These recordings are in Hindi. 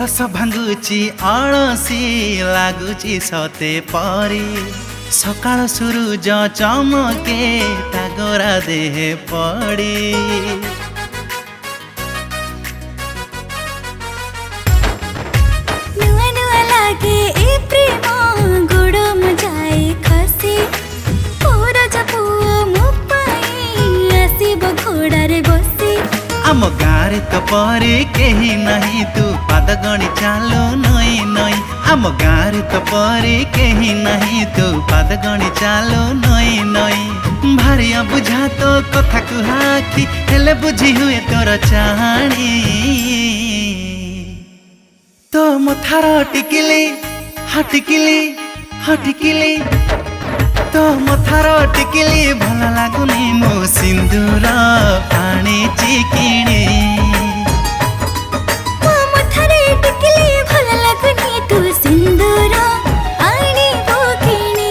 दिवस भांगुची अलसी लागुची सते परी सकाळ सूरज चमके टागरा देह पड़ी नुआ नुआ लागे ए प्रेम गोड़म जाए खसी पूरा जपुआ मुपाई आसीब घोड़ारे बसी आम गाँव तो परे कहीं नहीं तू पाद गणी चालू नई नई आम गाँव तो परे कहीं नहीं तू पाद गणी चालू नई नई भारिया बुझा तो कथा कुहाकी हेले बुझी हुए तोर चाहणी तो मथार टिकिली हटिकिली हटिकिली तो मथार टिकिली भल लागुनी मो सिंदूर पानी चिकिणी मो मथारे टिकिली भल लागुनी तू सिंदूर आनी बोकिणी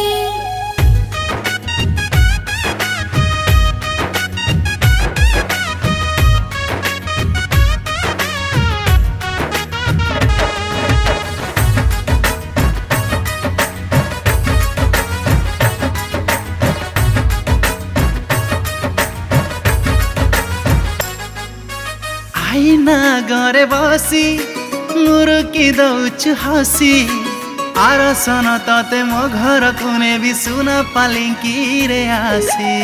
आईना घरे बसी मुरुकी दौछु हसी आरसन तते मो घर कुने भी सुन पालिंकी रे आसी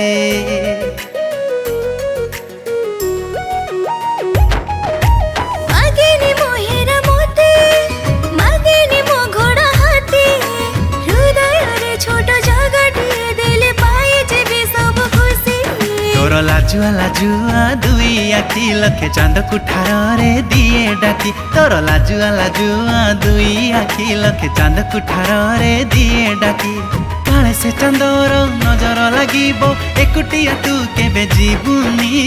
मागेनी मोहेरा मोती मागेनी मो घोड़ा हाथी हृदय रे छोट जगटी देले पाए जेबी सब खुशी तोर लाजुआ लाजुआ दुई आखि लखे चांद कुठार रे दिए डाकी तोर लाजुआ लाजुआ दुई आखि लखे चांद कुठार रे दिए डाकी काले से चांदर नजर लागिबो एकुटिया तू केबे जीवुनी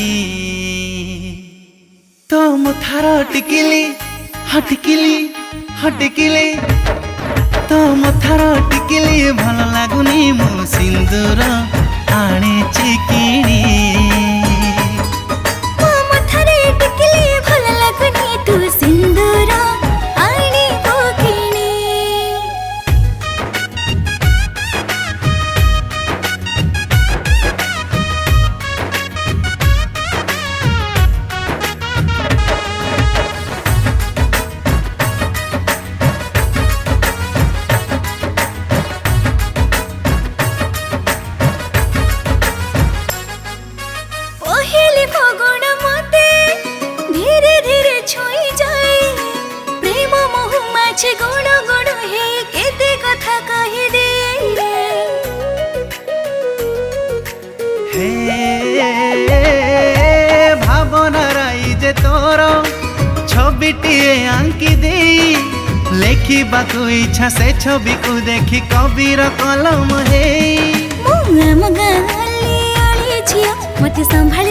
तो मथार टिकिली हटिकिली हटिकिली तो मथार टिकिली भल लागुनी मो सिंदूर आने चिकिणी मो मथारे टिकिली भल लागुनी तू सिंदूर आनी बोकिणी पहेली फगुण मते धीरे धीरे छुई जाए प्रेम मोह माछे गुण गुण हे केते कथा कहि दे हे भावना राई जे तोर छबिटिए आंकी देई लेखिबाकु इच्छा से छवि को देखी कबीर कलम हे मु आम गाली आली झियो मते संभाली